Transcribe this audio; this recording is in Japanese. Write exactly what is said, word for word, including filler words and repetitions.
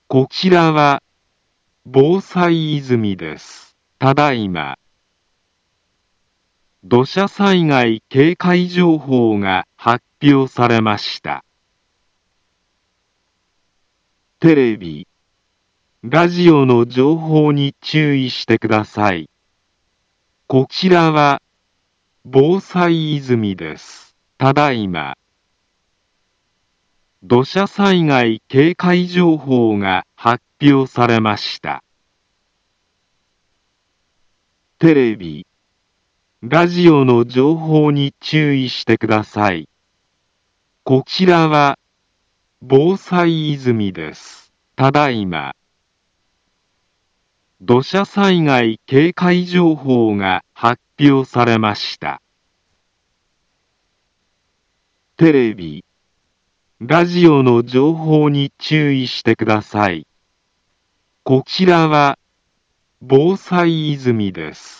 こちらは防災泉です。ただいま土砂災害警戒情報が発表されました。テレビ、ラジオの情報に注意してください。こちらは防災泉です。ただいま土砂災害警戒情報が発表されました。テレビ、ラジオの情報に注意してください。こちらは防災泉です。ただいま土砂災害警戒情報が発表されました。テレビ、ラジオの情報に注意してください。こちらは防災泉です。